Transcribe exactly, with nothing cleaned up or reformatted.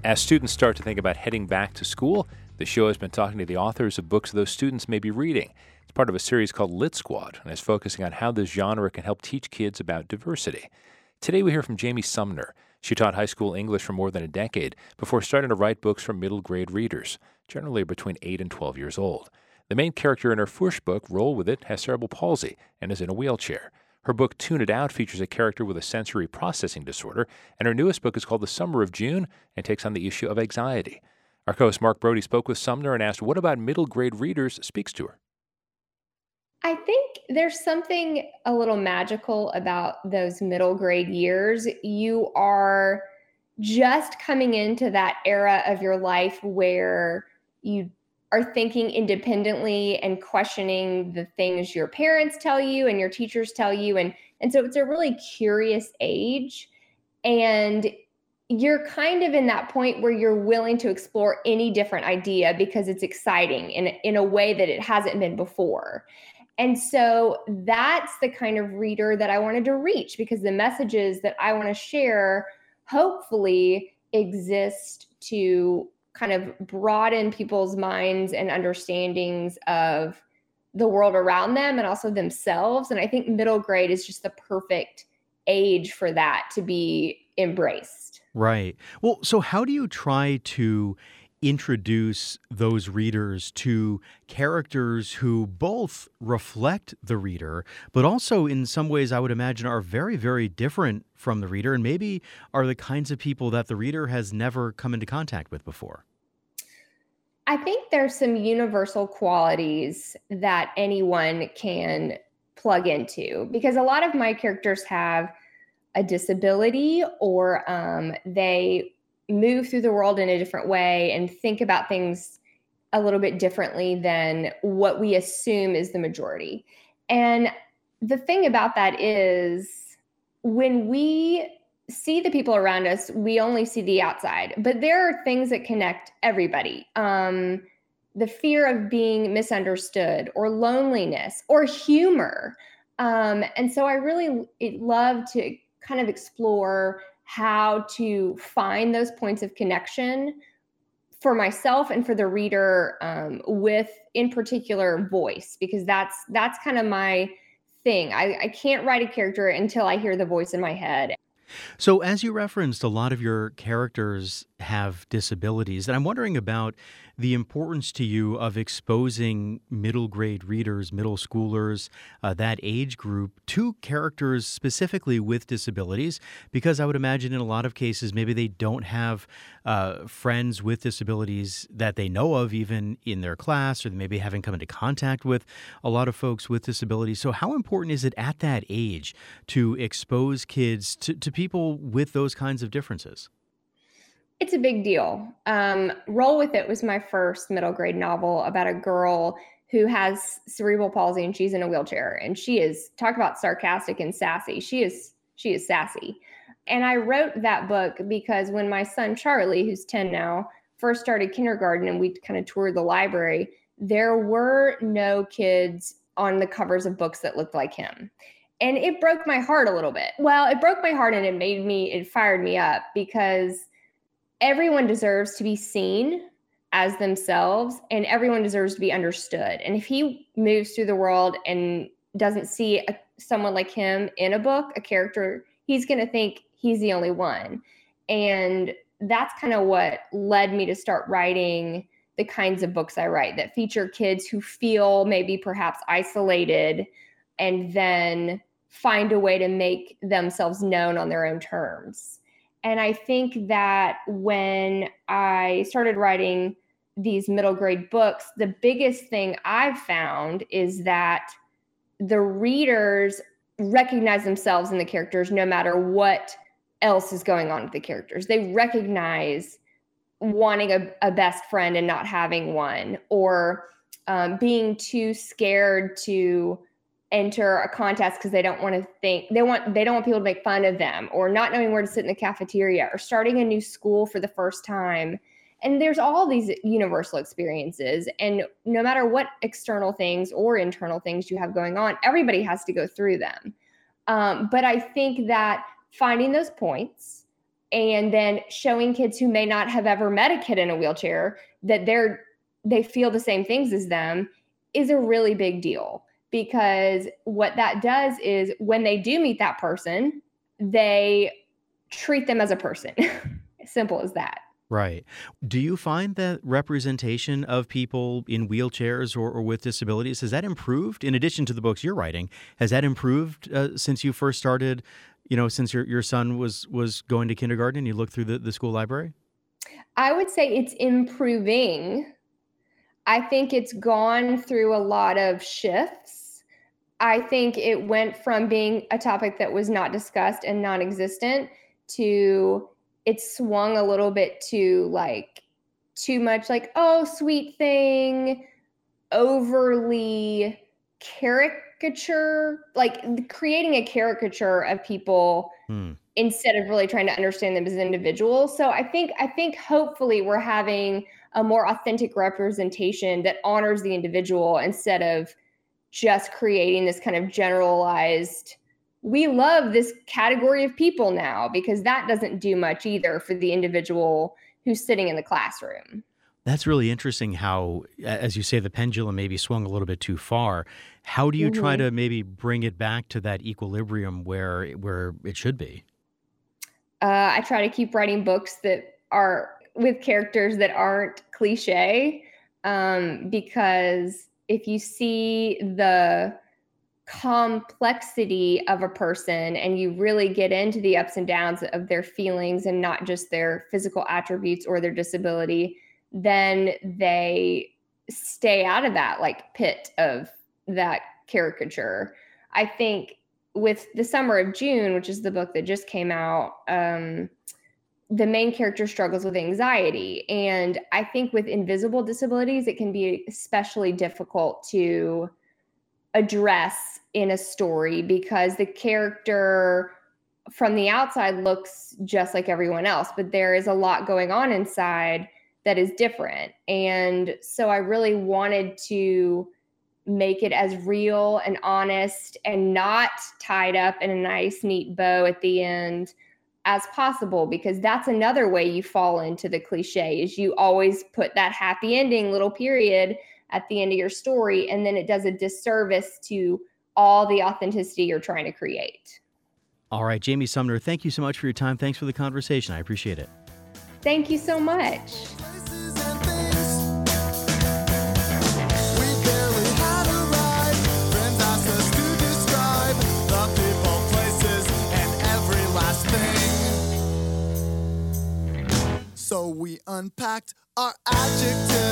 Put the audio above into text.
As students start to think about heading back to school, the show has been talking to the authors of books those students may be reading. It's part of a series called Lit Squad and is focusing on how this genre can help teach kids about diversity. Today we hear from Jamie Sumner. She taught high school English for more than a decade before starting to write books for middle grade readers, generally between eight and twelve years old. The main character in her first book, Roll With It, has cerebral palsy and is in a wheelchair. Her book, Tune It Out, features a character with a sensory processing disorder, and her newest book is called The Summer of June and takes on the issue of anxiety. Our co-host Mark Brody spoke with Sumner and asked what about middle grade readers speaks to her. I think there's something a little magical about those middle grade years. You are just coming into that era of your life where you are thinking independently and questioning the things your parents tell you and your teachers tell you. And, and so it's a really curious age. And you're kind of in that point where you're willing to explore any different idea because it's exciting in, in a way that it hasn't been before. And so that's the kind of reader that I wanted to reach, because the messages that I want to share hopefully exist to kind of broaden people's minds and understandings of the world around them and also themselves. And I think middle grade is just the perfect age for that to be embraced. Right. Well, so how do you try to introduce those readers to characters who both reflect the reader, but also in some ways I would imagine are very, very different from the reader and maybe are the kinds of people that the reader has never come into contact with before? I think there's some universal qualities that anyone can plug into, because a lot of my characters have a disability or um, they move through the world in a different way and think about things a little bit differently than what we assume is the majority. And the thing about that is when we see the people around us, we only see the outside, but there are things that connect everybody. Um, the fear of being misunderstood or loneliness or humor. Um, and so I really love to kind of explore how to find those points of connection for myself and for the reader um, with, in particular, voice, because that's that's kind of my thing. I, I can't write a character until I hear the voice in my head. So as you referenced, a lot of your characters have disabilities, and I'm wondering about the importance to you of exposing middle grade readers, middle schoolers, uh, that age group to characters specifically with disabilities, because I would imagine in a lot of cases, maybe they don't have uh, friends with disabilities that they know of, even in their class, or maybe haven't come into contact with a lot of folks with disabilities. So how important is it at that age to expose kids to, to people with those kinds of differences? It's a big deal. Um, Roll With It was my first middle grade novel about a girl who has cerebral palsy and she's in a wheelchair, and she is, talk about sarcastic and sassy. She is, she is sassy. And I wrote that book because when my son, Charlie, who's ten now, first started kindergarten and we kind of toured the library, there were no kids on the covers of books that looked like him. And it broke my heart a little bit. Well, it broke my heart and it made me, it fired me up, because everyone deserves to be seen as themselves and everyone deserves to be understood. And if he moves through the world and doesn't see a, someone like him in a book, a character, he's going to think he's the only one. And that's kind of what led me to start writing the kinds of books I write that feature kids who feel maybe perhaps isolated and then find a way to make themselves known on their own terms. And I think that when I started writing these middle grade books, the biggest thing I've found is that the readers recognize themselves in the characters no matter what else is going on with the characters. They recognize wanting a, a best friend and not having one, or um, being too scared to enter a contest because they don't want to think they want they don't want people to make fun of them, or not knowing where to sit in the cafeteria, or starting a new school for the first time. And there's all these universal experiences, and no matter what external things or internal things you have going on, everybody has to go through them. Um, but I think that finding those points and then showing kids who may not have ever met a kid in a wheelchair that they're they feel the same things as them is a really big deal, because what that does is when they do meet that person, they treat them as a person. Simple as that. Right. Do you find that representation of people in wheelchairs or, or with disabilities, has that improved in addition to the books you're writing? Has that improved uh, since you first started, you know, since your, your son was was going to kindergarten and you looked through the, the school library? I would say it's improving. I think it's gone through a lot of shifts. I think it went from being a topic that was not discussed and non-existent to it swung a little bit to like too much like, oh, sweet thing, overly caricature, like creating a caricature of people hmm. instead of really trying to understand them as individuals. So I think, I think hopefully we're having a more authentic representation that honors the individual instead of just creating this kind of generalized, we love this category of people now, because that doesn't do much either for the individual who's sitting in the classroom. That's really interesting how, as you say, the pendulum maybe swung a little bit too far. How do you mm-hmm. try to maybe bring it back to that equilibrium where where it should be? Uh, I try to keep writing books that are with characters that aren't cliche, um, because if you see the complexity of a person and you really get into the ups and downs of their feelings and not just their physical attributes or their disability, then they stay out of that like pit of that caricature. I think with The Summer of June, which is the book that just came out, um, the main character struggles with anxiety. And I think with invisible disabilities, it can be especially difficult to address in a story because the character from the outside looks just like everyone else, but there is a lot going on inside that is different. And so I really wanted to make it as real and honest and not tied up in a nice, neat bow at the end as possible, because that's another way you fall into the cliche is you always put that happy ending little period at the end of your story, and then it does a disservice to all the authenticity you're trying to create. All right, Jamie Sumner, thank you so much for your time. Thanks for the conversation. I appreciate it. Thank you so much. So we unpacked our adjectives.